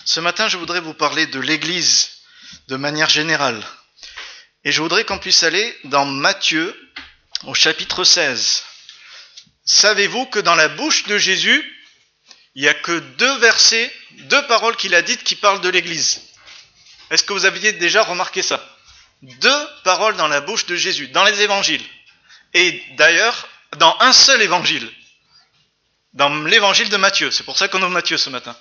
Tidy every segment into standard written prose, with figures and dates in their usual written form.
Ce matin, je voudrais vous parler de l'Église de manière générale. Et je voudrais qu'on puisse aller dans Matthieu au chapitre 16. Savez-vous que dans la bouche de Jésus, il n'y a que 2 versets, 2 paroles qu'il a dites qui parlent de l'Église? Est-ce que vous aviez déjà remarqué ça? 2 paroles dans la bouche de Jésus, dans les évangiles. Et d'ailleurs, dans un seul évangile. Dans l'évangile de Matthieu. C'est pour ça qu'on ouvre Matthieu ce matin.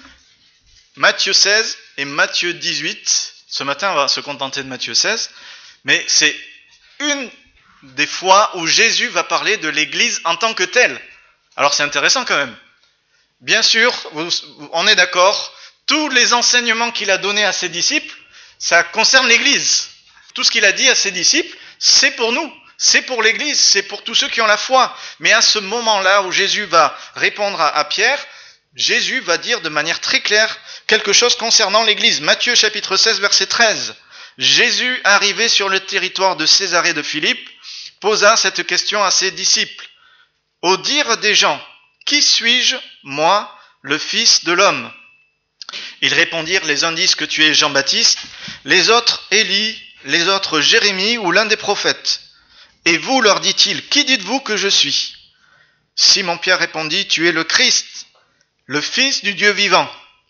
Matthieu 16 et Matthieu 18. Ce matin, on va se contenter de Matthieu 16. Mais c'est une des fois où Jésus va parler de l'Église en tant que telle. Alors c'est intéressant quand même. Bien sûr, on est d'accord, tous les enseignements qu'il a donnés à ses disciples, ça concerne l'Église. Tout ce qu'il a dit à ses disciples, c'est pour nous, c'est pour l'Église, c'est pour tous ceux qui ont la foi. Mais à ce moment-là où Jésus va répondre à Pierre, Jésus va dire de manière très claire quelque chose concernant l'Église. Matthieu chapitre 16, verset 13. Jésus, arrivé sur le territoire de Césarée de Philippe, posa cette question à ses disciples. Au dire des gens, qui suis-je, moi, le Fils de l'homme? Ils répondirent, les uns disent que tu es Jean-Baptiste, les autres Élie, les autres Jérémie ou l'un des prophètes. Et vous, leur dit-il, qui dites-vous que je suis? Simon-Pierre répondit, tu es le Christ, le Fils du Dieu vivant.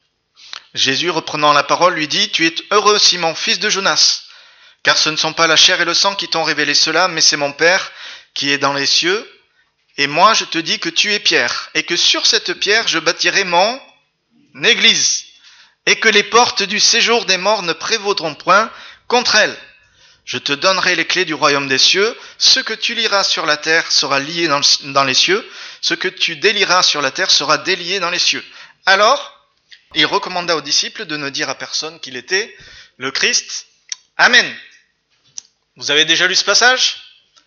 Jésus, reprenant la parole, lui dit, tu es heureux, Simon, fils de Jonas, car ce ne sont pas la chair et le sang qui t'ont révélé cela, mais c'est mon Père qui est dans les cieux. Et moi, je te dis que tu es Pierre, et que sur cette pierre, je bâtirai mon Église, et que les portes du séjour des morts ne prévaudront point contre elle. Je te donnerai les clés du royaume des cieux. Ce que tu liras sur la terre sera lié dans les cieux. Ce que tu délieras sur la terre sera délié dans les cieux. Alors, il recommanda aux disciples de ne dire à personne qu'il était le Christ. Amen. Vous avez déjà lu ce passage?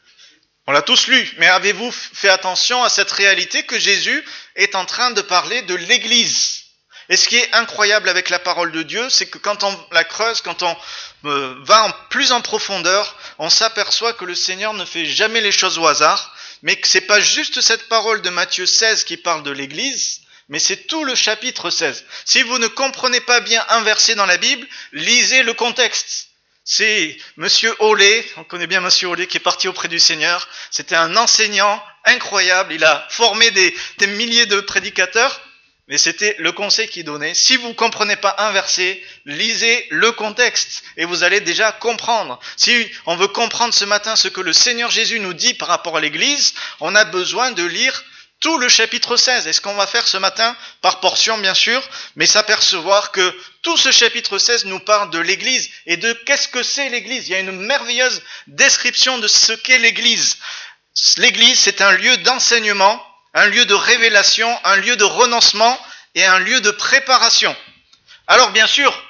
On l'a tous lu, mais avez-vous fait attention à cette réalité que Jésus est en train de parler de l'Église? Et ce qui est incroyable avec la parole de Dieu, c'est que quand on la creuse, quand on va plus en profondeur, on s'aperçoit que le Seigneur ne fait jamais les choses au hasard, mais que c'est pas juste cette parole de Matthieu 16 qui parle de l'Église, mais c'est tout le chapitre 16. Si vous ne comprenez pas bien un verset dans la Bible, lisez le contexte. C'est Monsieur Olé, on connaît bien Monsieur Olé qui est parti auprès du Seigneur. C'était un enseignant incroyable, il a formé des milliers de prédicateurs, mais c'était le conseil qu'il donnait. Si vous ne comprenez pas un verset, lisez le contexte et vous allez déjà comprendre. Si on veut comprendre ce matin ce que le Seigneur Jésus nous dit par rapport à l'Église, on a besoin de lire tout le chapitre 16, et ce qu'on va faire ce matin, par portion bien sûr, mais s'apercevoir que tout ce chapitre 16 nous parle de l'Église, et de qu'est-ce que c'est l'Église. Il y a une merveilleuse description de ce qu'est l'Église. L'Église, c'est un lieu d'enseignement, un lieu de révélation, un lieu de renoncement, et un lieu de préparation. Alors bien sûr,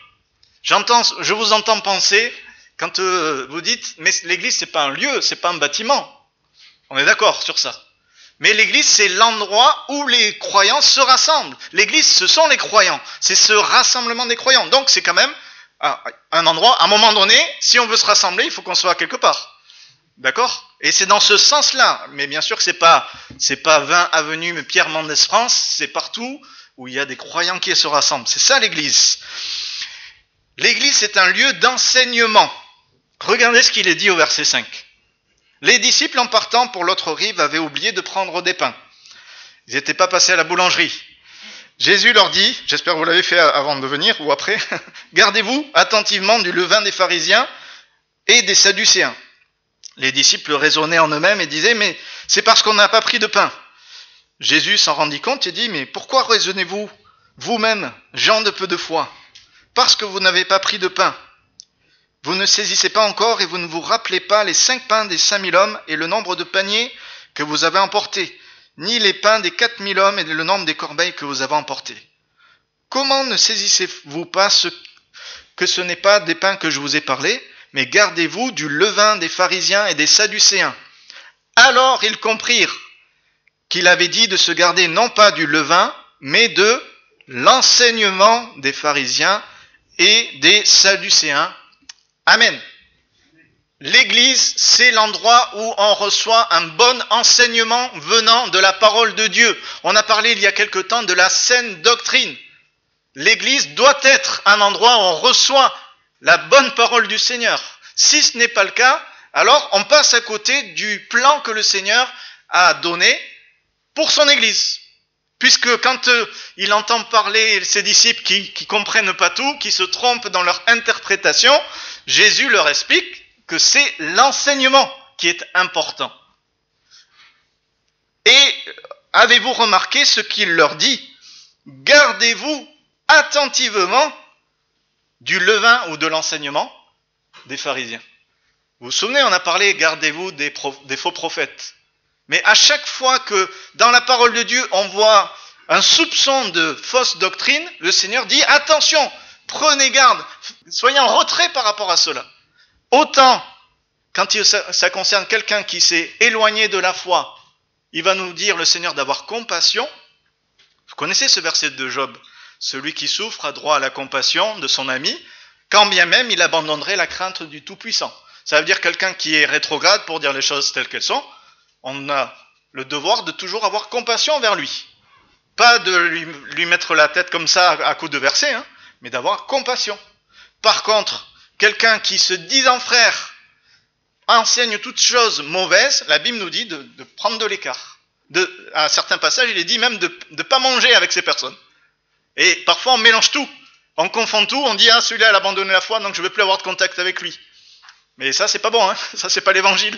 je vous entends penser, quand vous dites, mais l'Église c'est pas un lieu, c'est pas un bâtiment. On est d'accord sur ça. Mais l'Église, c'est l'endroit où les croyants se rassemblent. L'Église, ce sont les croyants. C'est ce rassemblement des croyants. Donc, c'est quand même un endroit, à un moment donné, si on veut se rassembler, il faut qu'on soit quelque part. D'accord? Et c'est dans ce sens-là. Mais bien sûr que c'est pas 20 avenue Pierre Mendès France, c'est partout où il y a des croyants qui se rassemblent. C'est ça l'Église. L'Église, c'est un lieu d'enseignement. Regardez ce qu'il est dit au verset 5. Les disciples, en partant pour l'autre rive, avaient oublié de prendre des pains. Ils n'étaient pas passés à la boulangerie. Jésus leur dit, j'espère que vous l'avez fait avant de venir ou après, gardez-vous attentivement du levain des pharisiens et des sadducéens. Les disciples raisonnaient en eux-mêmes et disaient, mais c'est parce qu'on n'a pas pris de pain. Jésus s'en rendit compte et dit, mais pourquoi raisonnez-vous, vous-même, gens de peu de foi? Parce que vous n'avez pas pris de pain. Vous ne saisissez pas encore et vous ne vous rappelez pas les 5 pains des 5000 hommes et le nombre de paniers que vous avez emportés, ni les pains des 4000 hommes et le nombre des corbeilles que vous avez emportés. Comment ne saisissez-vous pas que ce n'est pas des pains que je vous ai parlé, mais gardez-vous du levain des pharisiens et des sadducéens? Alors ils comprirent qu'il avait dit de se garder non pas du levain, mais de l'enseignement des pharisiens et des sadducéens. Amen. L'Église, c'est l'endroit où on reçoit un bon enseignement venant de la parole de Dieu. On a parlé il y a quelque temps de la saine doctrine. L'église doit être un endroit où on reçoit la bonne parole du Seigneur. Si ce n'est pas le cas, alors on passe à côté du plan que le Seigneur a donné pour son église. Puisque quand il entend parler ses disciples qui comprennent pas tout, qui se trompent dans leur interprétation, Jésus leur explique que c'est l'enseignement qui est important. Et avez-vous remarqué ce qu'il leur dit ? Gardez-vous attentivement du levain ou de l'enseignement des pharisiens. Vous vous souvenez, on a parlé, gardez-vous des faux prophètes. Mais à chaque fois que dans la parole de Dieu, on voit un soupçon de fausse doctrine, le Seigneur dit, attention, prenez garde, soyez en retrait par rapport à cela. Autant, quand ça concerne quelqu'un qui s'est éloigné de la foi, il va nous dire, le Seigneur, d'avoir compassion. Vous connaissez ce verset de Job ? Celui qui souffre a droit à la compassion de son ami, quand bien même il abandonnerait la crainte du Tout-Puissant. Ça veut dire quelqu'un qui est rétrograde, pour dire les choses telles qu'elles sont, on a le devoir de toujours avoir compassion envers lui. Pas de lui mettre la tête comme ça à coups de verset, mais d'avoir compassion. Par contre, quelqu'un qui se disant frère, enseigne toutes choses mauvaises, la Bible nous dit de prendre de l'écart. À certains passages, il est dit même de ne pas manger avec ces personnes. Et parfois, on mélange tout. On confond tout, on dit, celui-là, il a abandonné la foi, donc je ne veux plus avoir de contact avec lui. Mais ça, c'est pas bon, ça, c'est pas l'évangile.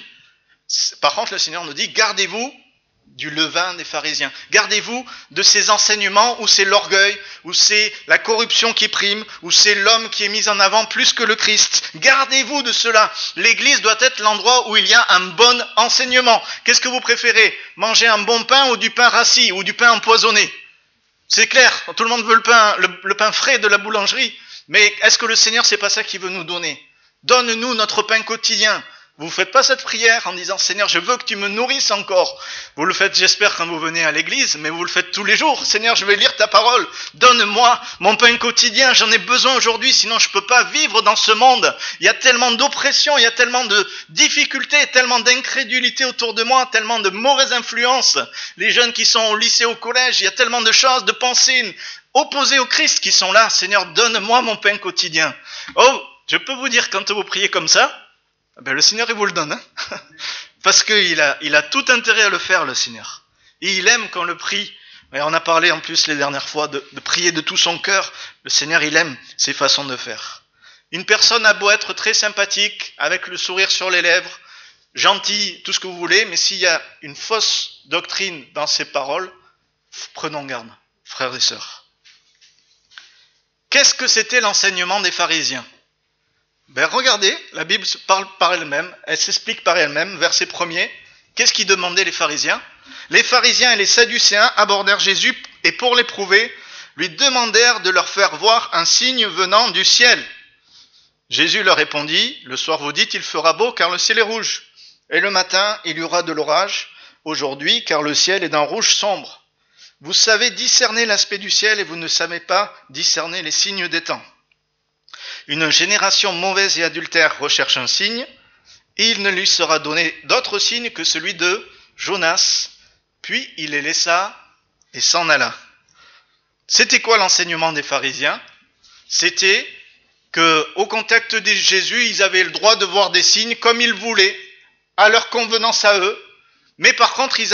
Par contre, le Seigneur nous dit, gardez-vous du levain des pharisiens. Gardez-vous de ces enseignements où c'est l'orgueil, où c'est la corruption qui prime, où c'est l'homme qui est mis en avant plus que le Christ. Gardez-vous de cela. L'église doit être l'endroit où il y a un bon enseignement. Qu'est-ce que vous préférez ? Manger un bon pain ou du pain rassis ou du pain empoisonné ? C'est clair, tout le monde veut le pain frais de la boulangerie. Mais est-ce que le Seigneur, c'est pas ça qu'il veut nous donner ? Donne-nous notre pain quotidien. Vous ne faites pas cette prière en disant « Seigneur, je veux que tu me nourrisses encore ». Vous le faites, j'espère, quand vous venez à l'église, mais vous le faites tous les jours. « Seigneur, je vais lire ta parole. Donne-moi mon pain quotidien. J'en ai besoin aujourd'hui, sinon je ne peux pas vivre dans ce monde. Il y a tellement d'oppression, il y a tellement de difficultés, tellement d'incrédulité autour de moi, tellement de mauvaises influences. Les jeunes qui sont au lycée, au collège, il y a tellement de choses, de pensées opposées au Christ qui sont là. Seigneur, donne-moi mon pain quotidien. » Oh, je peux vous dire, quand vous priez comme ça, le Seigneur, il vous le donne. Parce qu'il a tout intérêt à le faire, le Seigneur. Et il aime qu'on le prie. Et on a parlé en plus les dernières fois de prier de tout son cœur. Le Seigneur, il aime ces façons de faire. Une personne a beau être très sympathique, avec le sourire sur les lèvres, gentil, tout ce que vous voulez, mais s'il y a une fausse doctrine dans ses paroles, prenons garde, frères et sœurs. Qu'est-ce que c'était l'enseignement des pharisiens ? Regardez, la Bible parle par elle-même, elle s'explique par elle-même, verset 1er. Qu'est-ce qu'ils demandaient les pharisiens ? Les pharisiens et les sadducéens abordèrent Jésus et pour l'éprouver, lui demandèrent de leur faire voir un signe venant du ciel. Jésus leur répondit, le soir vous dites il fera beau car le ciel est rouge. Et le matin il y aura de l'orage aujourd'hui car le ciel est d'un rouge sombre. Vous savez discerner l'aspect du ciel et vous ne savez pas discerner les signes des temps. Une génération mauvaise et adultère recherche un signe, et il ne lui sera donné d'autre signe que celui de Jonas. Puis il les laissa et s'en alla. C'était quoi l'enseignement des pharisiens ? C'était que, au contact de Jésus, ils avaient le droit de voir des signes comme ils voulaient, à leur convenance à eux, mais par contre, ils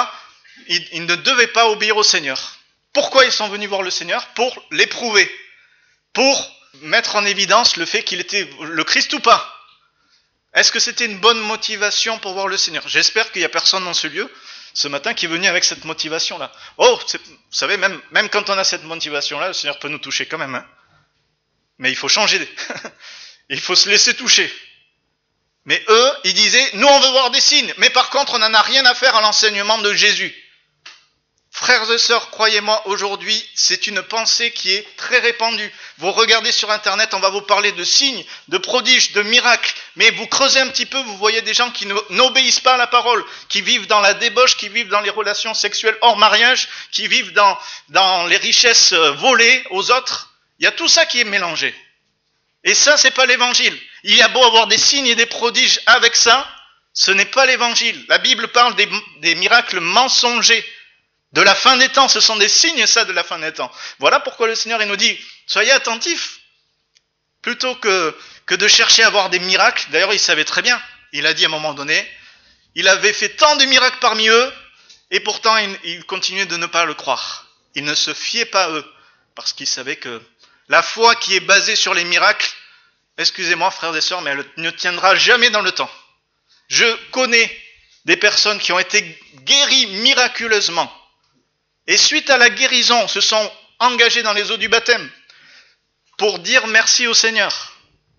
ne devaient pas obéir au Seigneur. Pourquoi ils sont venus voir le Seigneur ? Pour l'éprouver, pour mettre en évidence le fait qu'il était le Christ ou pas. Est-ce que c'était une bonne motivation pour voir le Seigneur ? J'espère qu'il n'y a personne dans ce lieu ce matin qui est venu avec cette motivation-là. Oh, vous savez, même quand on a cette motivation-là, le Seigneur peut nous toucher quand même. Mais il faut changer. Il faut se laisser toucher. Mais eux, ils disaient, nous on veut voir des signes, mais par contre on n'en a rien à faire à l'enseignement de Jésus. Frères et sœurs, croyez-moi, aujourd'hui, c'est une pensée qui est très répandue. Vous regardez sur Internet, on va vous parler de signes, de prodiges, de miracles. Mais vous creusez un petit peu, vous voyez des gens qui n'obéissent pas à la parole, qui vivent dans la débauche, qui vivent dans les relations sexuelles hors mariage, qui vivent dans les richesses volées aux autres. Il y a tout ça qui est mélangé. Et ça, c'est pas l'évangile. Il y a beau avoir des signes et des prodiges avec ça, ce n'est pas l'évangile. La Bible parle des miracles mensongers. De la fin des temps, ce sont des signes, ça, de la fin des temps. Voilà pourquoi le Seigneur, il nous dit, soyez attentifs, plutôt que de chercher à voir des miracles. D'ailleurs, il savait très bien, il a dit à un moment donné, il avait fait tant de miracles parmi eux, et pourtant, il continuait de ne pas le croire. Il ne se fiait pas à eux, parce qu'il savait que la foi qui est basée sur les miracles, excusez-moi frères et sœurs, mais elle ne tiendra jamais dans le temps. Je connais des personnes qui ont été guéries miraculeusement, et suite à la guérison, se sont engagées dans les eaux du baptême pour dire merci au Seigneur.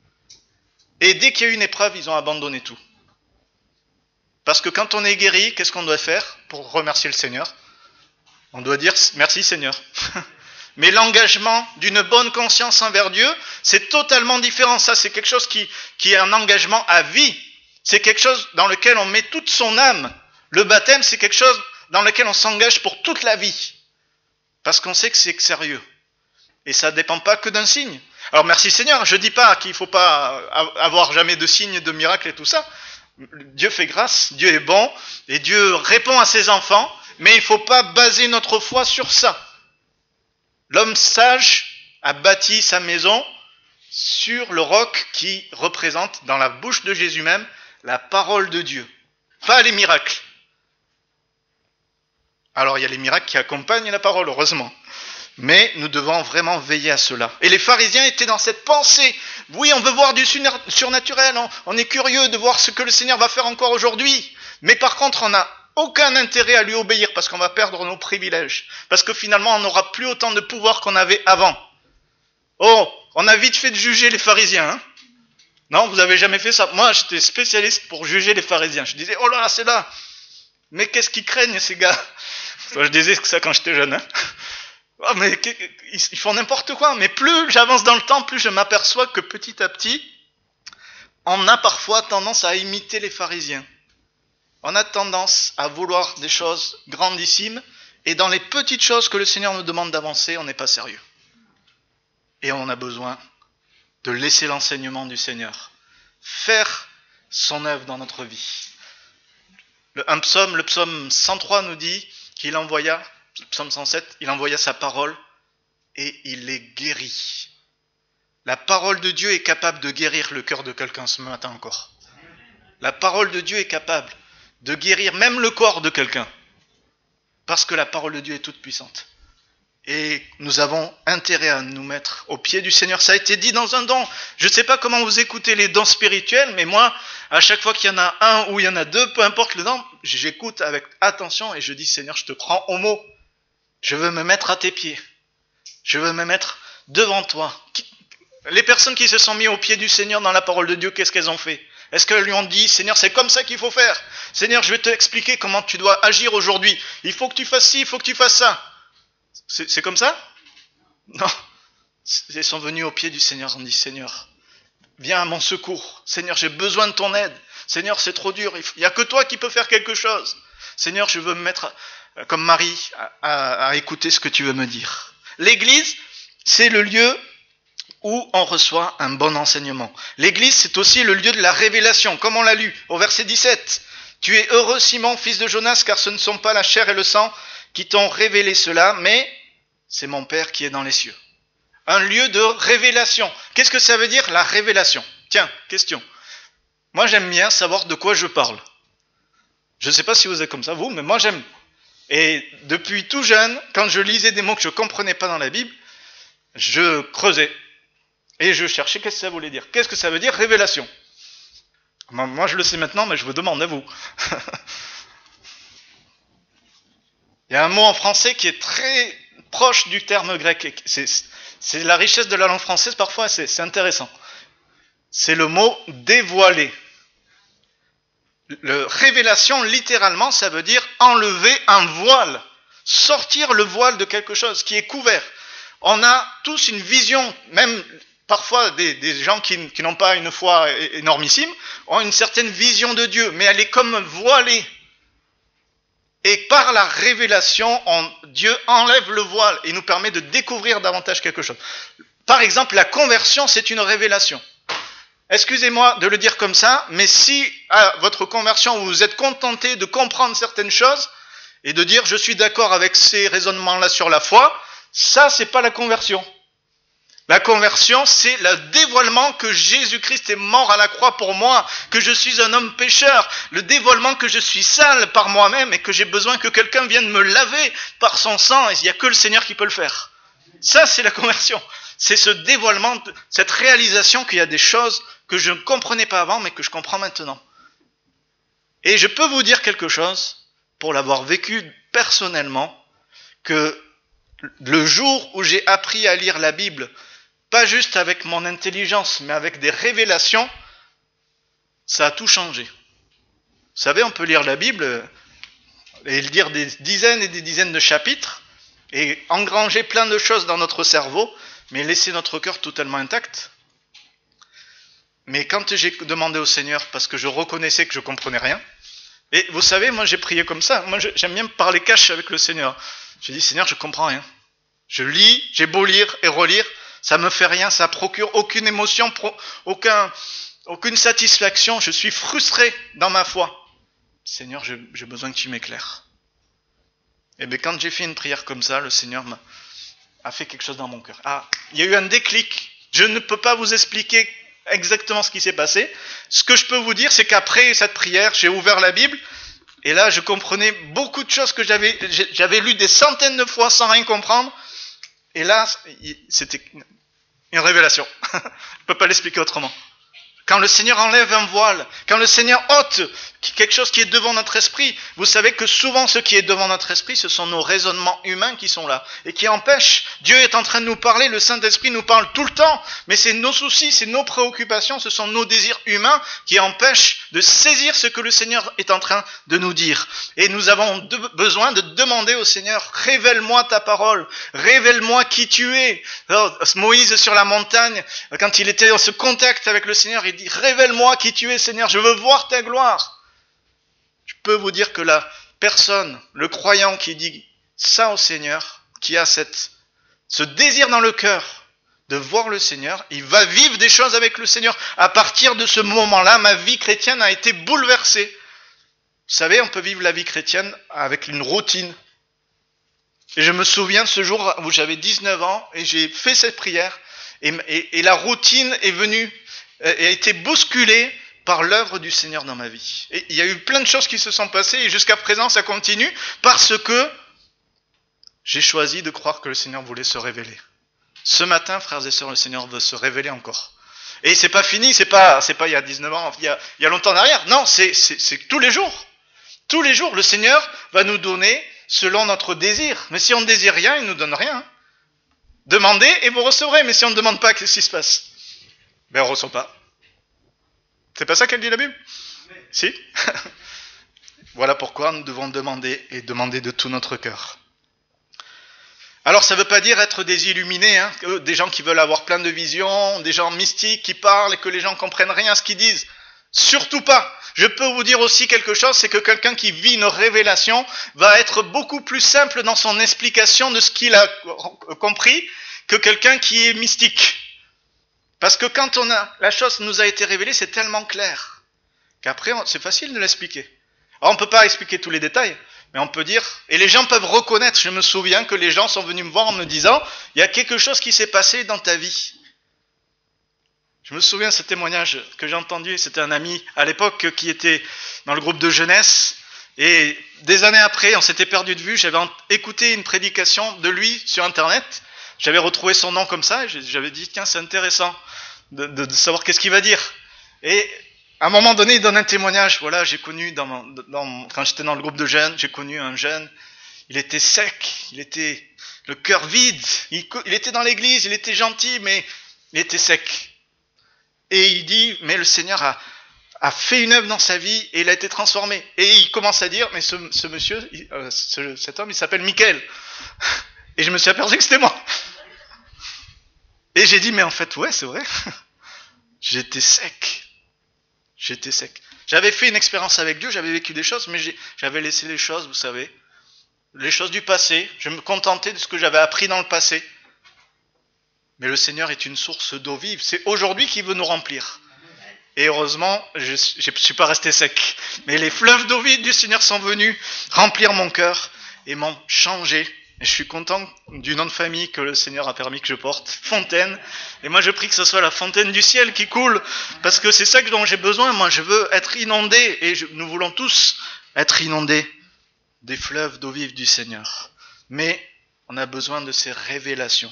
Et dès qu'il y a eu une épreuve, ils ont abandonné tout. Parce que quand on est guéri, qu'est-ce qu'on doit faire pour remercier le Seigneur? On doit dire merci Seigneur. Mais l'engagement d'une bonne conscience envers Dieu, c'est totalement différent. Ça, c'est quelque chose qui est un engagement à vie. C'est quelque chose dans lequel on met toute son âme. Le baptême, c'est quelque chose dans lequel on s'engage pour toute la vie. Parce qu'on sait que c'est sérieux. Et ça ne dépend pas que d'un signe. Alors merci Seigneur, je ne dis pas qu'il ne faut pas avoir jamais de signes, de miracles et tout ça. Dieu fait grâce, Dieu est bon, et Dieu répond à ses enfants, mais il ne faut pas baser notre foi sur ça. L'homme sage a bâti sa maison sur le roc qui représente dans la bouche de Jésus même la parole de Dieu, pas les miracles. Alors il y a les miracles qui accompagnent la parole, heureusement. Mais nous devons vraiment veiller à cela. Et les pharisiens étaient dans cette pensée. Oui, on veut voir du surnaturel, on est curieux de voir ce que le Seigneur va faire encore aujourd'hui. Mais par contre, on n'a aucun intérêt à lui obéir parce qu'on va perdre nos privilèges. Parce que finalement, on n'aura plus autant de pouvoir qu'on avait avant. Oh, on a vite fait de juger les pharisiens, hein? Non, vous avez jamais fait ça. Moi, j'étais spécialiste pour juger les pharisiens. Je disais, oh là, c'est là. Mais qu'est-ce qu'ils craignent, ces gars? Je disais ça quand j'étais jeune, hein? Oh, mais ils font n'importe quoi. Mais plus j'avance dans le temps, plus je m'aperçois que petit à petit, on a parfois tendance à imiter les pharisiens. On a tendance à vouloir des choses grandissimes, et dans les petites choses que le Seigneur nous demande d'avancer, on n'est pas sérieux. Et on a besoin de laisser l'enseignement du Seigneur faire son œuvre dans notre vie. Le psaume 103 nous dit qu'il envoya, le psaume 107, il envoya sa parole et il les guérit. La parole de Dieu est capable de guérir le cœur de quelqu'un ce matin encore. La parole de Dieu est capable de guérir même le corps de quelqu'un. Parce que la parole de Dieu est toute puissante. Et nous avons intérêt à nous mettre au pied du Seigneur. Ça a été dit dans un don. Je ne sais pas comment vous écoutez les dons spirituels, mais moi, à chaque fois qu'il y en a un ou il y en a deux, peu importe le don, j'écoute avec attention et je dis, Seigneur, je te prends au mot. Je veux me mettre à tes pieds. Je veux me mettre devant toi. Les personnes qui se sont mises au pied du Seigneur dans la parole de Dieu, qu'est-ce qu'elles ont fait? Est-ce qu'elles lui ont dit, Seigneur, c'est comme ça qu'il faut faire? Seigneur, je vais t'expliquer comment tu dois agir aujourd'hui. Il faut que tu fasses ci, il faut que tu fasses ça. C'est comme ça? Non. Ils sont venus au pied du Seigneur, ils ont dit, Seigneur, viens à mon secours. Seigneur, j'ai besoin de ton aide. Seigneur, c'est trop dur. Il n'y a que toi qui peux faire quelque chose. Seigneur, je veux me mettre comme Marie à écouter ce que tu veux me dire. L'église, c'est le lieu où on reçoit un bon enseignement. L'église, c'est aussi le lieu de la révélation, comme on l'a lu au verset 17. Tu es heureux, Simon, fils de Jonas, car ce ne sont pas la chair et le sang qui t'ont révélé cela, mais c'est mon Père qui est dans les cieux. Un lieu de révélation. Qu'est-ce que ça veut dire, la révélation? Tiens, question. Moi, j'aime bien savoir de quoi je parle. Je ne sais pas si vous êtes comme ça, vous, mais moi, j'aime. Et depuis tout jeune, quand je lisais des mots que je ne comprenais pas dans la Bible, je creusais. Et je cherchais qu'est-ce que ça voulait dire. Qu'est-ce que ça veut dire, révélation? Moi, je le sais maintenant, mais je vous demande à vous. Il y a un mot en français qui est très proche du terme grec. C'est la richesse de la langue française, parfois, c'est intéressant. C'est le mot dévoiler. Révélation, littéralement, ça veut dire enlever un voile. Sortir le voile de quelque chose qui est couvert. On a tous une vision, même parfois des gens qui n'ont pas une foi énormissime, ont une certaine vision de Dieu, mais elle est comme voilée. Et par la révélation, Dieu enlève le voile et nous permet de découvrir davantage quelque chose. Par exemple, la conversion, c'est une révélation. Excusez-moi de le dire comme ça, mais si à votre conversion, vous vous êtes contenté de comprendre certaines choses et de dire je suis d'accord avec ces raisonnements-là sur la foi, ça c'est pas la conversion. La conversion, c'est le dévoilement que Jésus-Christ est mort à la croix pour moi, que je suis un homme pécheur, le dévoilement que je suis sale par moi-même et que j'ai besoin que quelqu'un vienne me laver par son sang, et il n'y a que le Seigneur qui peut le faire. Ça, c'est la conversion. C'est ce dévoilement, cette réalisation qu'il y a des choses que je ne comprenais pas avant, mais que je comprends maintenant. Et je peux vous dire quelque chose, pour l'avoir vécu personnellement, que le jour où j'ai appris à lire la Bible, pas juste avec mon intelligence, mais avec des révélations, ça a tout changé. Vous savez, on peut lire la Bible et lire des dizaines et des dizaines de chapitres et engranger plein de choses dans notre cerveau, mais laisser notre cœur totalement intact. Mais quand j'ai demandé au Seigneur, parce que je reconnaissais que je ne comprenais rien, et vous savez, moi j'ai prié comme ça, moi j'aime bien parler cash avec le Seigneur. J'ai dit, Seigneur, je ne comprends rien. Je lis, j'ai beau lire et relire, ça me fait rien, ça procure aucune émotion, aucune satisfaction, je suis frustré dans ma foi. Seigneur, j'ai besoin que tu m'éclaires. Et bien quand j'ai fait une prière comme ça, le Seigneur a fait quelque chose dans mon cœur. Ah, il y a eu un déclic. Je ne peux pas vous expliquer exactement ce qui s'est passé. Ce que je peux vous dire, c'est qu'après cette prière, j'ai ouvert la Bible, et là je comprenais beaucoup de choses que j'avais lues des centaines de fois sans rien comprendre. Et là, c'était une révélation. Je ne peux pas l'expliquer autrement. Quand le Seigneur enlève un voile, quand le Seigneur ôte quelque chose qui est devant notre esprit, vous savez que souvent ce qui est devant notre esprit, ce sont nos raisonnements humains qui sont là et qui empêchent. Dieu est en train de nous parler, le Saint-Esprit nous parle tout le temps, mais c'est nos soucis, c'est nos préoccupations, ce sont nos désirs humains qui empêchent de saisir ce que le Seigneur est en train de nous dire. Et nous avons besoin de demander au Seigneur, révèle-moi ta parole, révèle-moi qui tu es. Alors, Moïse sur la montagne, quand il était en ce contact avec le Seigneur, il dit, révèle-moi qui tu es, Seigneur, je veux voir ta gloire. Je peux vous dire que la personne, le croyant qui dit ça au Seigneur, qui a ce désir dans le cœur de voir le Seigneur, il va vivre des choses avec le Seigneur. À partir de ce moment-là, ma vie chrétienne a été bouleversée. Vous savez, on peut vivre la vie chrétienne avec une routine. Et je me souviens de ce jour où j'avais 19 ans et j'ai fait cette prière et la routine est venue et a été bousculée par l'œuvre du Seigneur dans ma vie. Et il y a eu plein de choses qui se sont passées et jusqu'à présent ça continue parce que j'ai choisi de croire que le Seigneur voulait se révéler. Ce matin, frères et sœurs, le Seigneur veut se révéler encore. Et c'est pas fini, c'est pas il y a 19 ans, il y a longtemps en arrière. Non, c'est tous les jours. Tous les jours, le Seigneur va nous donner selon notre désir. Mais si on ne désire rien, il ne nous donne rien. Demandez et vous recevrez. Mais si on ne demande pas, qu'est-ce qui se passe? Ben on ne reçoit pas. C'est pas ça qu'elle dit la Bible? Oui. Si. Voilà pourquoi nous devons demander et demander de tout notre cœur. Alors ça ne veut pas dire être des illuminés, hein, des gens qui veulent avoir plein de visions, des gens mystiques qui parlent et que les gens ne comprennent rien à ce qu'ils disent. Surtout pas. Je peux vous dire aussi quelque chose, c'est que quelqu'un qui vit une révélation va être beaucoup plus simple dans son explication de ce qu'il a compris que quelqu'un qui est mystique. Parce que quand la chose nous a été révélée, c'est tellement clair qu'après, c'est facile de l'expliquer. Alors, on ne peut pas expliquer tous les détails, mais on peut dire, et les gens peuvent reconnaître, je me souviens que les gens sont venus me voir en me disant, il y a quelque chose qui s'est passé dans ta vie. Je me souviens de ce témoignage que j'ai entendu, c'était un ami à l'époque qui était dans le groupe de jeunesse, et des années après, on s'était perdu de vue, j'avais écouté une prédication de lui sur Internet, j'avais retrouvé son nom comme ça, et j'avais dit, tiens, c'est intéressant de savoir qu'est-ce qu'il va dire. Et à un moment donné, il donne un témoignage. Voilà, j'ai connu, quand j'étais dans le groupe de jeunes, j'ai connu un jeune, il était sec, il était le cœur vide, il était dans l'église, il était gentil, mais il était sec. Et il dit, mais le Seigneur a fait une œuvre dans sa vie et il a été transformé. Et il commence à dire, mais ce monsieur, cet homme, il s'appelle Michael. Et je me suis aperçu que c'était moi. Et j'ai dit, mais en fait, ouais, c'est vrai. J'étais sec. J'avais fait une expérience avec Dieu, j'avais vécu des choses, mais j'avais laissé les choses, vous savez, les choses du passé. Je me contentais de ce que j'avais appris dans le passé. Mais le Seigneur est une source d'eau vive. C'est aujourd'hui qu'il veut nous remplir. Et heureusement, je ne suis pas resté sec. Mais les fleuves d'eau vive du Seigneur sont venus remplir mon cœur. et m'ont changé. Et je suis content du nom de famille que le Seigneur a permis que je porte, Fontaine. Et moi je prie que ce soit la fontaine du ciel qui coule, parce que c'est ça dont j'ai besoin. Moi je veux être inondé, et nous voulons tous être inondés des fleuves d'eau vive du Seigneur. Mais on a besoin de ces révélations.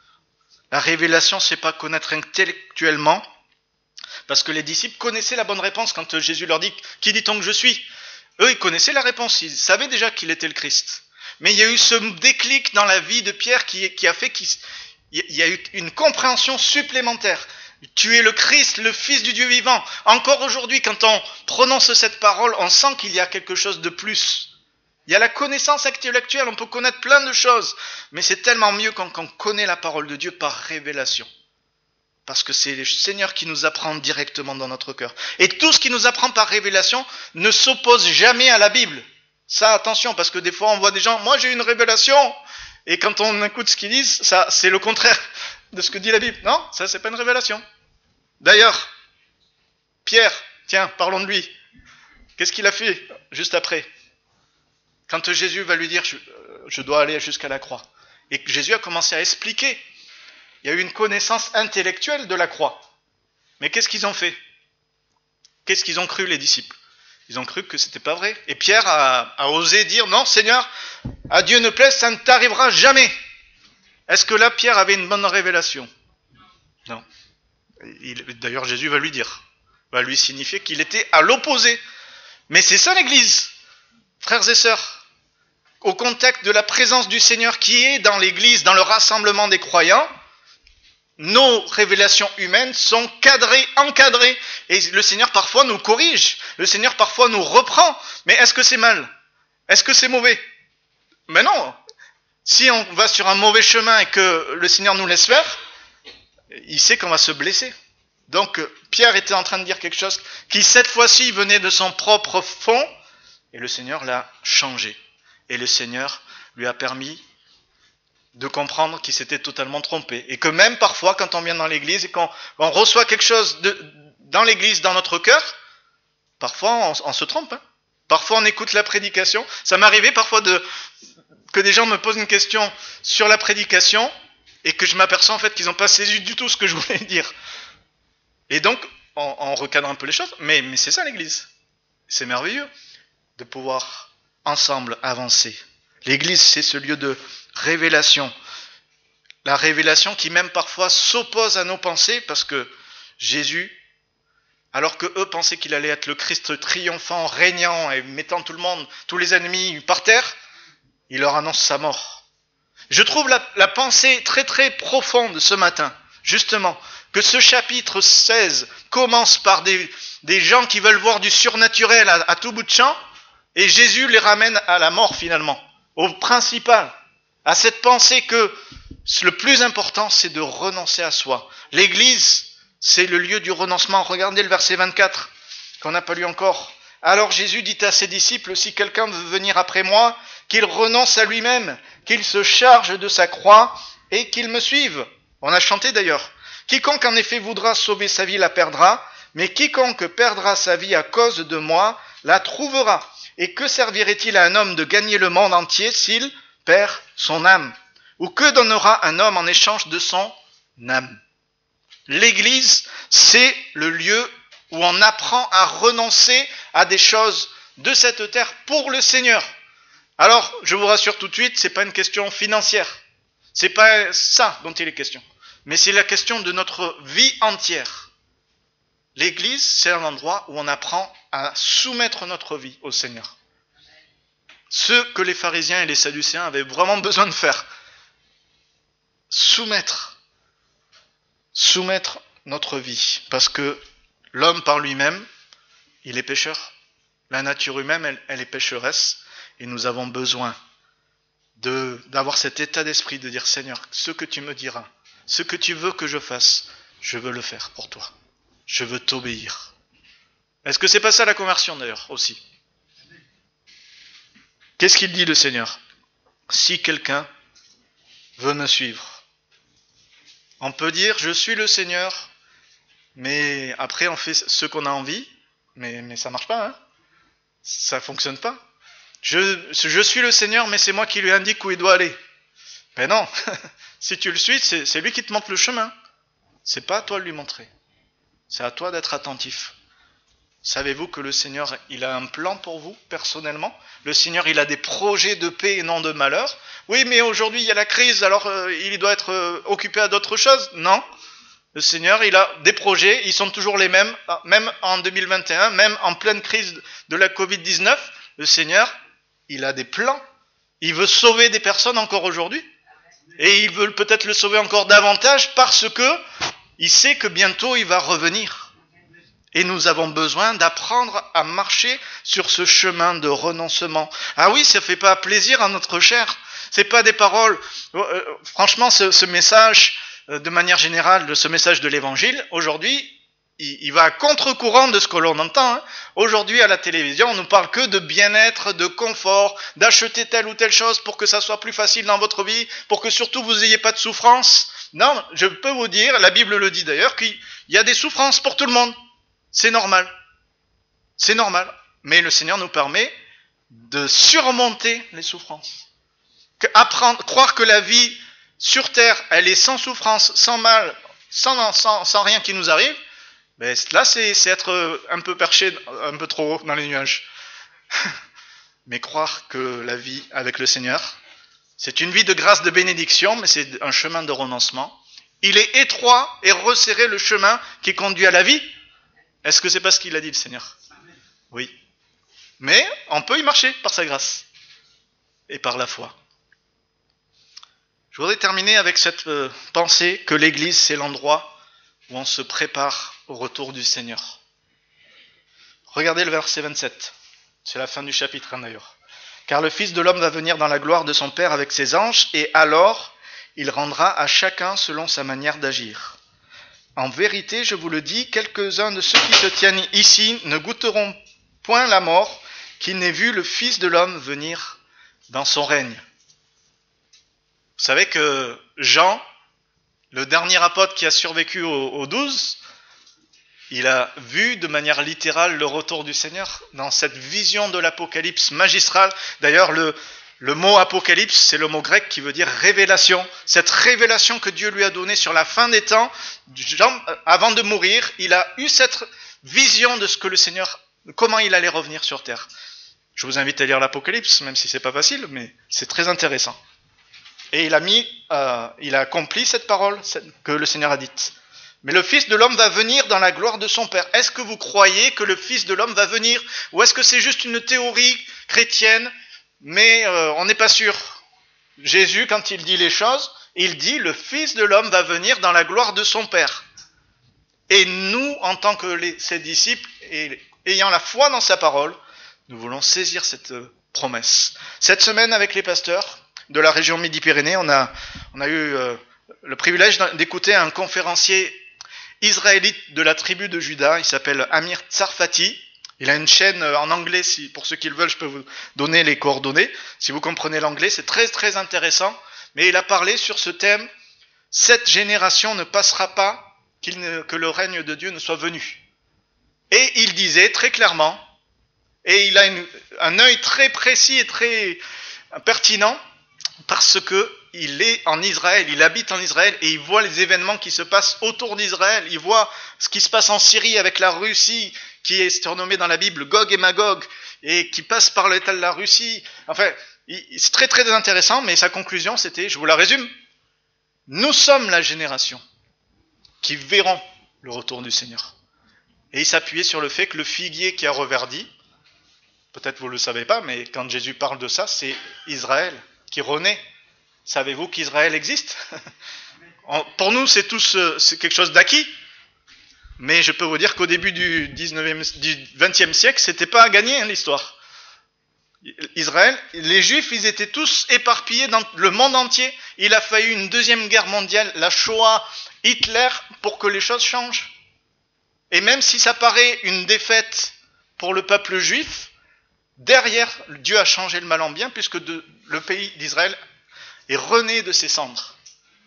La révélation, c'est pas connaître intellectuellement, parce que les disciples connaissaient la bonne réponse quand Jésus leur dit « Qui dit-on que je suis ?» Eux, ils connaissaient la réponse, ils savaient déjà qu'il était le Christ. Mais il y a eu ce déclic dans la vie de Pierre qui a fait qu'il y a eu une compréhension supplémentaire. Tu es le Christ, le Fils du Dieu vivant. Encore aujourd'hui, quand on prononce cette parole, on sent qu'il y a quelque chose de plus. Il y a la connaissance intellectuelle, on peut connaître plein de choses, mais c'est tellement mieux quand on connaît la parole de Dieu par révélation. Parce que c'est le Seigneur qui nous apprend directement dans notre cœur. Et tout ce qui nous apprend par révélation ne s'oppose jamais à la Bible. Ça, attention, parce que des fois on voit des gens, moi j'ai une révélation, et quand on écoute ce qu'ils disent, ça c'est le contraire de ce que dit la Bible. Non, ça c'est pas une révélation. D'ailleurs, Pierre, tiens, parlons de lui. Qu'est-ce qu'il a fait juste après ? Quand Jésus va lui dire, je dois aller jusqu'à la croix. Et que Jésus a commencé à expliquer. Il y a eu une connaissance intellectuelle de la croix. Mais qu'est-ce qu'ils ont fait ? Qu'est-ce qu'ils ont cru, les disciples ? Ils ont cru que c'était pas vrai. Et Pierre a osé dire, non, Seigneur, à Dieu ne plaise, ça ne t'arrivera jamais. Est-ce que là, Pierre avait une bonne révélation ? Non. D'ailleurs, Jésus va lui dire, va lui signifier qu'il était à l'opposé. Mais c'est ça l'Église. Frères et sœurs, au contexte de la présence du Seigneur qui est dans l'Église, dans le rassemblement des croyants, nos révélations humaines sont cadrées, encadrées. Et le Seigneur parfois nous corrige, le Seigneur parfois nous reprend. Mais est-ce que c'est mal ? Est-ce que c'est mauvais ? Mais non. Si on va sur un mauvais chemin et que le Seigneur nous laisse faire, il sait qu'on va se blesser. Donc Pierre était en train de dire quelque chose qui cette fois-ci venait de son propre fond, et le Seigneur l'a changé. Et le Seigneur lui a permis de comprendre qu'il s'était totalement trompé. Et que même parfois, quand on vient dans l'église et qu'on reçoit quelque chose dans l'église, dans notre cœur, parfois on se trompe. Hein. Parfois on écoute la prédication. Ça m'est arrivé parfois que des gens me posent une question sur la prédication et que je m'aperçois en fait qu'ils n'ont pas saisi du tout ce que je voulais dire. Et donc, on recadre un peu les choses. Mais c'est ça l'église. C'est merveilleux de pouvoir ensemble avancer. L'église, c'est ce lieu de révélation. La révélation qui même parfois s'oppose à nos pensées parce que Jésus, alors que eux pensaient qu'il allait être le Christ triomphant, régnant et mettant tout le monde, tous les ennemis par terre, il leur annonce sa mort. Je trouve la pensée très très profonde ce matin, justement, que ce chapitre 16 commence par des gens qui veulent voir du surnaturel à tout bout de champ, et Jésus les ramène à la mort finalement, au principal, à cette pensée que le plus important c'est de renoncer à soi. L'église, c'est le lieu du renoncement. Regardez le verset 24, qu'on n'a pas lu encore. Alors Jésus dit à ses disciples, si quelqu'un veut venir après moi, qu'il renonce à lui-même, qu'il se charge de sa croix et qu'il me suive. On a chanté d'ailleurs. Quiconque en effet voudra sauver sa vie la perdra, mais quiconque perdra sa vie à cause de moi la trouvera. Et que servirait-il à un homme de gagner le monde entier s'il perd son âme ? Ou que donnera un homme en échange de son âme ? L'église, c'est le lieu où on apprend à renoncer à des choses de cette terre pour le Seigneur. Alors, je vous rassure tout de suite, c'est pas une question financière. C'est pas ça dont il est question. Mais c'est la question de notre vie entière. L'église, c'est un endroit où on apprend à soumettre notre vie au Seigneur. Ce que les pharisiens et les sadducéens avaient vraiment besoin de faire. Soumettre notre vie. Parce que l'homme par lui-même, il est pécheur. La nature humaine, elle est pécheresse. Et nous avons besoin d'avoir cet état d'esprit de dire, Seigneur, ce que tu me diras, ce que tu veux que je fasse, je veux le faire pour toi. Je veux t'obéir. Est-ce que c'est pas ça la conversion d'ailleurs aussi ? Qu'est-ce qu'il dit le Seigneur ? Si quelqu'un veut me suivre. On peut dire je suis le Seigneur, mais après on fait ce qu'on a envie, mais ça marche pas, hein ? Ça fonctionne pas. Je suis le Seigneur, mais c'est moi qui lui indique où il doit aller. Ben non, si tu le suis, c'est lui qui te montre le chemin. C'est pas à toi de lui montrer. C'est à toi d'être attentif. Savez-vous que le Seigneur, il a un plan pour vous, personnellement? Le Seigneur, il a des projets de paix et non de malheur. Oui, mais aujourd'hui, il y a la crise, alors il doit être occupé à d'autres choses? Non. Le Seigneur, il a des projets, ils sont toujours les mêmes, même en 2021, même en pleine crise de la Covid-19. Le Seigneur, il a des plans. Il veut sauver des personnes encore aujourd'hui. Et il veut peut-être le sauver encore davantage parce que il sait que bientôt il va revenir. Et nous avons besoin d'apprendre à marcher sur ce chemin de renoncement. Ah oui, ça fait pas plaisir à notre chair. C'est pas des paroles. Franchement, ce message, de manière générale, ce message de l'évangile, aujourd'hui, il va à contre-courant de ce que l'on entend. Aujourd'hui, à la télévision, on ne parle que de bien-être, de confort, d'acheter telle ou telle chose pour que ça soit plus facile dans votre vie, pour que surtout vous n'ayez pas de souffrance. Non, je peux vous dire, la Bible le dit d'ailleurs, qu'il y a des souffrances pour tout le monde. C'est normal. C'est normal. Mais le Seigneur nous permet de surmonter les souffrances. Croire que la vie sur terre, elle est sans souffrance, sans mal, sans rien qui nous arrive, ben là, c'est être un peu perché, un peu trop haut dans les nuages. Mais croire que la vie avec le Seigneur, c'est une vie de grâce, de bénédiction, mais c'est un chemin de renoncement. Il est étroit et resserré le chemin qui conduit à la vie. Est-ce que c'est pas ce qu'il a dit, le Seigneur? Oui. Mais on peut y marcher par sa grâce et par la foi. Je voudrais terminer avec cette pensée que l'Église, c'est l'endroit où on se prépare au retour du Seigneur. Regardez le verset 27. C'est la fin du chapitre d'ailleurs. Car le Fils de l'homme va venir dans la gloire de son Père avec ses anges, et alors il rendra à chacun selon sa manière d'agir. En vérité, je vous le dis, quelques-uns de ceux qui se tiennent ici ne goûteront point la mort, qu'ils n'aient vu le Fils de l'homme venir dans son règne. Vous savez que Jean, le dernier apôtre qui a survécu aux 12, il a vu de manière littérale le retour du Seigneur dans cette vision de l'Apocalypse magistrale. D'ailleurs, le mot Apocalypse, c'est le mot grec qui veut dire révélation. Cette révélation que Dieu lui a donnée sur la fin des temps, Jean, avant de mourir, il a eu cette vision de ce que le Seigneur, comment il allait revenir sur terre. Je vous invite à lire l'Apocalypse, même si c'est pas facile, mais c'est très intéressant. Et il a accompli cette parole que le Seigneur a dite. Mais le Fils de l'homme va venir dans la gloire de son Père. Est-ce que vous croyez que le Fils de l'homme va venir? Ou est-ce que c'est juste une théorie chrétienne, mais on n'est pas sûr? Jésus, quand il dit les choses, il dit le Fils de l'homme va venir dans la gloire de son Père. Et nous, en tant que ses disciples, et ayant la foi dans sa parole, nous voulons saisir cette promesse. Cette semaine, avec les pasteurs de la région Midi-Pyrénées, on a eu le privilège d'écouter un conférencier israélite de la tribu de Juda. Il s'appelle Amir Tsarfati. Il a une chaîne en anglais, pour ceux qui le veulent, je peux vous donner les coordonnées. Si vous comprenez l'anglais, c'est très très intéressant. Mais il a parlé sur ce thème, cette génération ne passera pas que le règne de Dieu ne soit venu. Et il disait très clairement, et il a un œil très précis et très pertinent, parce que il est en Israël, il habite en Israël et il voit les événements qui se passent autour d'Israël. Il voit ce qui se passe en Syrie avec la Russie, qui est surnommée dans la Bible Gog et Magog, et qui passe par l'état de la Russie. Enfin, c'est très très intéressant, mais sa conclusion c'était, je vous la résume, nous sommes la génération qui verront le retour du Seigneur. Et il s'appuyait sur le fait que le figuier qui a reverdi, peut-être vous ne le savez pas, mais quand Jésus parle de ça, c'est Israël qui renaît. Savez-vous qu'Israël existe? Pour nous, c'est quelque chose d'acquis. Mais je peux vous dire qu'au début du 20e siècle, c'était pas à gagner l'histoire. Israël, les Juifs, ils étaient tous éparpillés dans le monde entier. Il a fallu une deuxième guerre mondiale, la Shoah, Hitler, pour que les choses changent. Et même si ça paraît une défaite pour le peuple juif, derrière, Dieu a changé le mal en bien, puisque le pays d'Israël est rené de ses cendres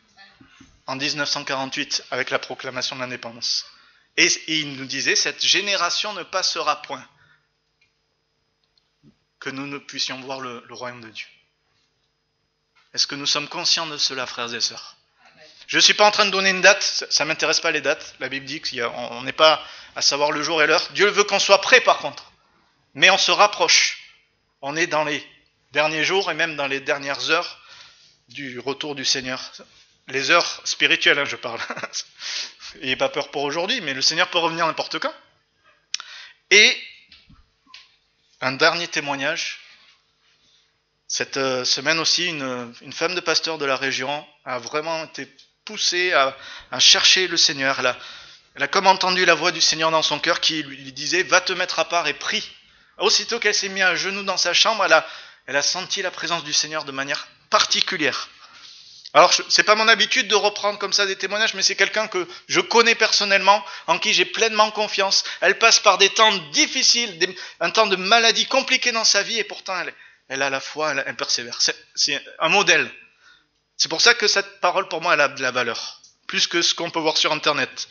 en 1948 avec la proclamation de l'indépendance. Et il nous disait, cette génération ne passera point. que nous ne puissions voir le royaume de Dieu. Est-ce que nous sommes conscients de cela, frères et sœurs? Je ne suis pas en train de donner une date, ça ne m'intéresse pas les dates. La Bible dit qu'on n'est pas à savoir le jour et l'heure. Dieu veut qu'on soit prêt par contre. Mais on se rapproche. On est dans les derniers jours et même dans les dernières heures du retour du Seigneur. Les heures spirituelles, je parle. N'ayez pas peur pour aujourd'hui, mais le Seigneur peut revenir n'importe quand. Et un dernier témoignage. Cette semaine aussi, une femme de pasteur de la région a vraiment été poussée à chercher le Seigneur. Elle a comme entendu la voix du Seigneur dans son cœur qui lui disait « Va te mettre à part et prie ». Aussitôt qu'elle s'est mise à genoux dans sa chambre, elle a senti la présence du Seigneur de manière particulière. Alors, c'est pas mon habitude de reprendre comme ça des témoignages, mais c'est quelqu'un que je connais personnellement, en qui j'ai pleinement confiance. Elle passe par des temps difficiles, un temps de maladie compliqué dans sa vie, et pourtant elle a la foi, elle persévère. C'est un modèle. C'est pour ça que cette parole, pour moi, elle a de la valeur, plus que ce qu'on peut voir sur Internet.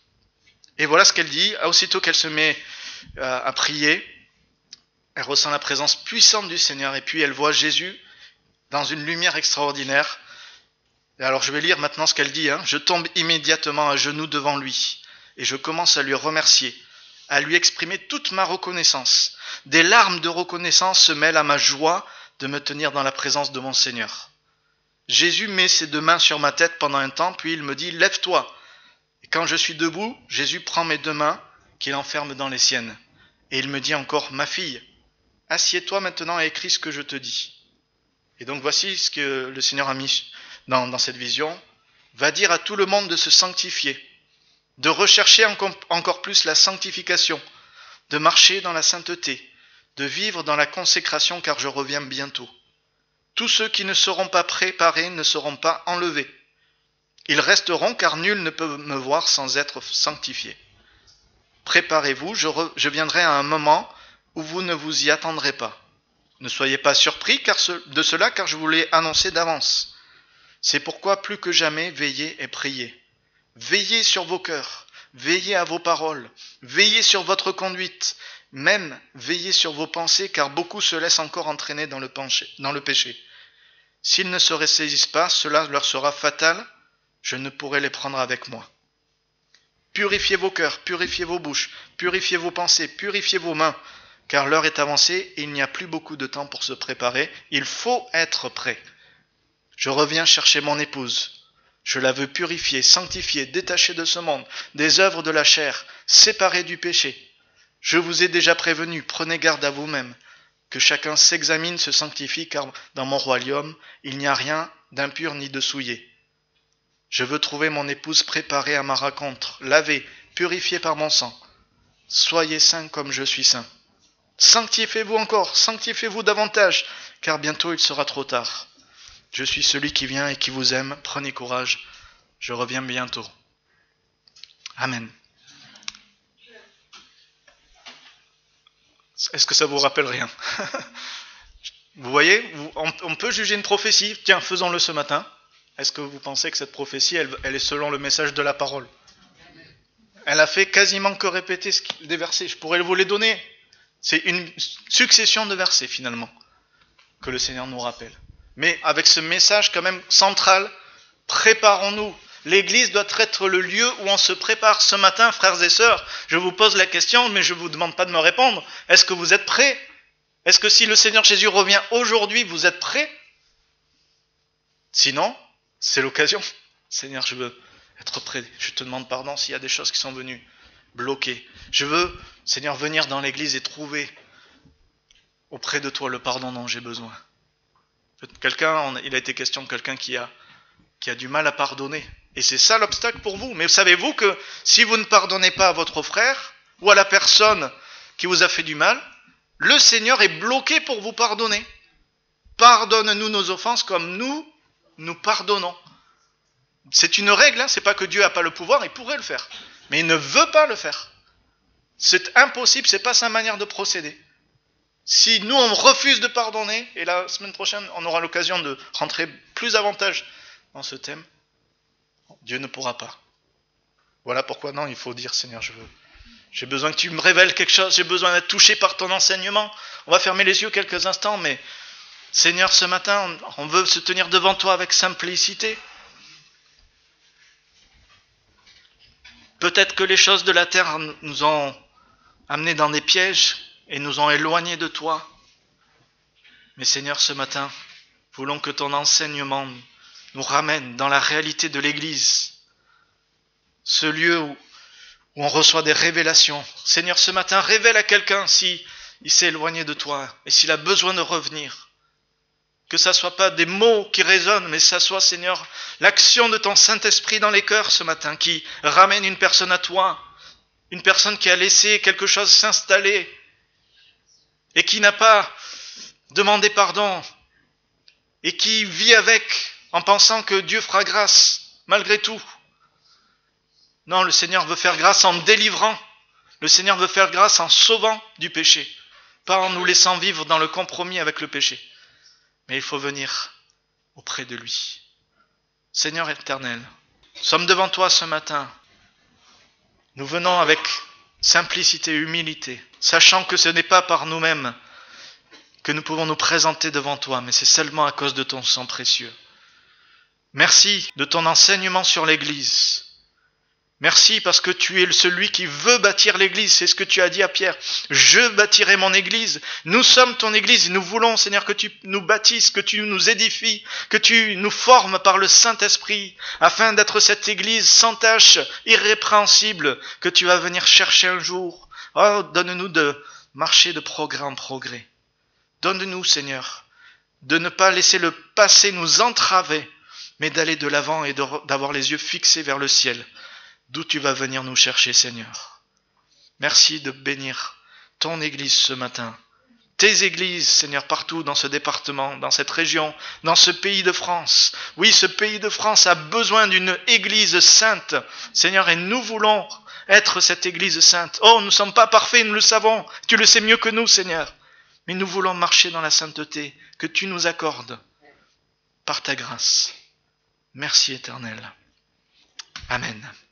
Et voilà ce qu'elle dit. Aussitôt qu'elle se met à prier, elle ressent la présence puissante du Seigneur, et puis elle voit Jésus dans une lumière extraordinaire. Et alors je vais lire maintenant ce qu'elle dit. Je tombe immédiatement à genoux devant lui, et je commence à lui remercier, à lui exprimer toute ma reconnaissance. Des larmes de reconnaissance se mêlent à ma joie de me tenir dans la présence de mon Seigneur. Jésus met ses deux mains sur ma tête pendant un temps, puis il me dit « Lève-toi ». Et quand je suis debout, Jésus prend mes deux mains qu'il enferme dans les siennes. Et il me dit encore « Ma fille, assieds-toi maintenant et écris ce que je te dis ». Et donc voici ce que le Seigneur a mis dans cette vision. Va dire à tout le monde de se sanctifier, de rechercher encore plus la sanctification, de marcher dans la sainteté, de vivre dans la consécration car je reviens bientôt. Tous ceux qui ne seront pas préparés ne seront pas enlevés. Ils resteront car nul ne peut me voir sans être sanctifié. Préparez-vous, je viendrai à un moment où vous ne vous y attendrez pas. Ne soyez pas surpris de cela car je vous l'ai annoncé d'avance. C'est pourquoi plus que jamais veillez et priez. Veillez sur vos cœurs, veillez à vos paroles, veillez sur votre conduite, même veillez sur vos pensées, car beaucoup se laissent encore entraîner dans le péché. S'ils ne se ressaisissent pas, cela leur sera fatal, je ne pourrai les prendre avec moi. Purifiez vos cœurs, purifiez vos bouches, purifiez vos pensées, purifiez vos mains, car l'heure est avancée et il n'y a plus beaucoup de temps pour se préparer, il faut être prêt. Je reviens chercher mon épouse. Je la veux purifier, sanctifier, détachée de ce monde, des œuvres de la chair, séparée du péché. Je vous ai déjà prévenu, prenez garde à vous-même, que chacun s'examine, se sanctifie, car dans mon royaume, il n'y a rien d'impur ni de souillé. Je veux trouver mon épouse préparée à ma rencontre, lavée, purifiée par mon sang. Soyez saints comme je suis saint. Sanctifiez-vous encore, sanctifiez-vous davantage, car bientôt il sera trop tard. Je suis celui qui vient et qui vous aime. Prenez courage. Je reviens bientôt. Amen. Est-ce que ça vous rappelle rien? Vous voyez, on peut juger une prophétie. Tiens, faisons-le ce matin. Est-ce que vous pensez que cette prophétie, elle est selon le message de la parole? Elle a fait quasiment que répéter des versets. Je pourrais vous les donner. C'est une succession de versets finalement que le Seigneur nous rappelle. Mais avec ce message quand même central, préparons-nous. L'Église doit être le lieu où on se prépare. Ce matin, frères et sœurs, je vous pose la question, mais je ne vous demande pas de me répondre. Est-ce que vous êtes prêts? Est-ce que si le Seigneur Jésus revient aujourd'hui, vous êtes prêts? Sinon, c'est l'occasion. Seigneur, je veux être prêt. Je te demande pardon s'il y a des choses qui sont venues bloquer. Je veux, Seigneur, venir dans l'Église et trouver auprès de toi le pardon dont j'ai besoin. Il a été question de quelqu'un qui a du mal à pardonner. Et c'est ça l'obstacle pour vous. Mais savez-vous que si vous ne pardonnez pas à votre frère ou à la personne qui vous a fait du mal, le Seigneur est bloqué pour vous pardonner. Pardonne-nous nos offenses comme nous pardonnons. C'est une règle, c'est pas que Dieu n'a pas le pouvoir, il pourrait le faire. Mais il ne veut pas le faire. C'est impossible, c'est pas sa manière de procéder. Si nous on refuse de pardonner, et la semaine prochaine on aura l'occasion de rentrer plus davantage dans ce thème, Dieu ne pourra pas. Voilà pourquoi non, il faut dire Seigneur, je veux J'ai besoin que tu me révèles quelque chose, j'ai besoin d'être touché par ton enseignement. On va fermer les yeux quelques instants, mais Seigneur, ce matin, on veut se tenir devant toi avec simplicité. Peut-être que les choses de la terre nous ont amenés dans des pièges et nous ont éloignés de toi. Mais Seigneur, ce matin, voulons que ton enseignement nous ramène dans la réalité de l'Église, ce lieu où on reçoit des révélations. Seigneur, ce matin, révèle à quelqu'un si il s'est éloigné de toi et s'il a besoin de revenir. Que ça soit pas des mots qui résonnent, mais ça soit, Seigneur, l'action de ton Saint-Esprit dans les cœurs ce matin, qui ramène une personne à toi, une personne qui a laissé quelque chose s'installer et qui n'a pas demandé pardon et qui vit avec en pensant que Dieu fera grâce malgré tout. Non, le Seigneur veut faire grâce en délivrant, le Seigneur veut faire grâce en sauvant du péché, pas en nous laissant vivre dans le compromis avec le péché. Mais il faut venir auprès de lui. Seigneur éternel, nous sommes devant toi ce matin. Nous venons avec simplicité et humilité, sachant que ce n'est pas par nous-mêmes que nous pouvons nous présenter devant toi, mais c'est seulement à cause de ton sang précieux. Merci de ton enseignement sur l'Église. Merci parce que tu es celui qui veut bâtir l'Église. C'est ce que tu as dit à Pierre. Je bâtirai mon Église. Nous sommes ton Église. Nous voulons, Seigneur, que tu nous bâtisses, que tu nous édifies, que tu nous formes par le Saint-Esprit, afin d'être cette Église sans tache, irrépréhensible, que tu vas venir chercher un jour. Oh, donne-nous de marcher de progrès en progrès. Donne-nous, Seigneur, de ne pas laisser le passé nous entraver, mais d'aller de l'avant et d'avoir les yeux fixés vers le ciel, d'où tu vas venir nous chercher, Seigneur. Merci de bénir ton Église ce matin. Tes églises, Seigneur, partout dans ce département, dans cette région, dans ce pays de France. Oui, ce pays de France a besoin d'une Église sainte, Seigneur, et nous voulons être cette Église sainte. Oh, nous ne sommes pas parfaits, nous le savons. Tu le sais mieux que nous, Seigneur. Mais nous voulons marcher dans la sainteté que tu nous accordes par ta grâce. Merci, Éternel. Amen.